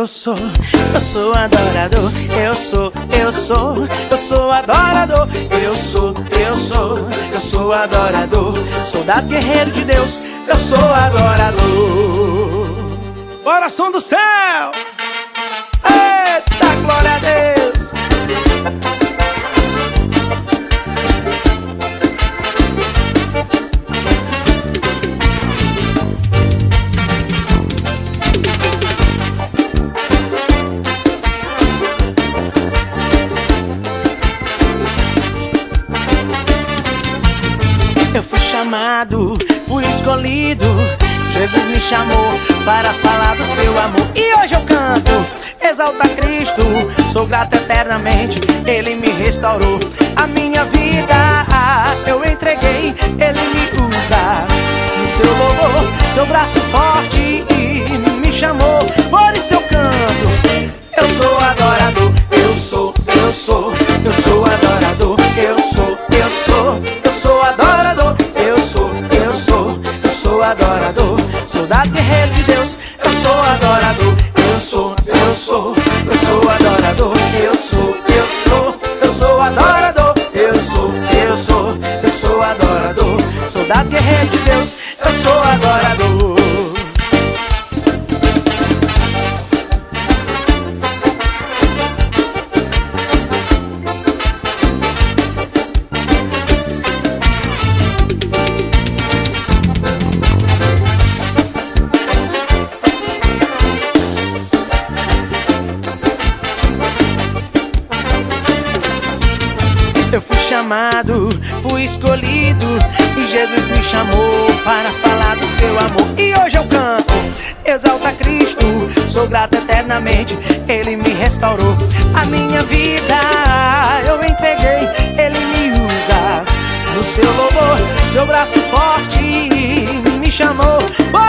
Eu sou adorador. Eu sou adorador. Eu sou adorador. Soldado guerreiro de Deus, eu sou adorador. Bora, som do céu! Eita, glória a Deus! Eu fui chamado, fui escolhido. Jesus me chamou para falar do seu amor. E hoje eu canto, exalta Cristo. Sou grato eternamente, Ele me restaurou. A minha vida eu entreguei, Ele me usa no seu louvor. Seu braço forte me chamou, por isso eu canto. Eu sou adorador, eu sou adorador. Eu sou adorador. Eu sou adorador. Soldado guerreiro de Deus, eu sou adorador. Eu sou adorador. Eu sou adorador. Eu sou adorador. Soldado guerreiro de Deus, eu sou adorador. Eu fui chamado, fui escolhido, e Jesus me chamou para falar do seu amor. E hoje eu canto, exalta Cristo. Sou grato eternamente, Ele me restaurou. A minha vida eu entreguei, Ele me usa no seu louvor. Seu braço forte me chamou.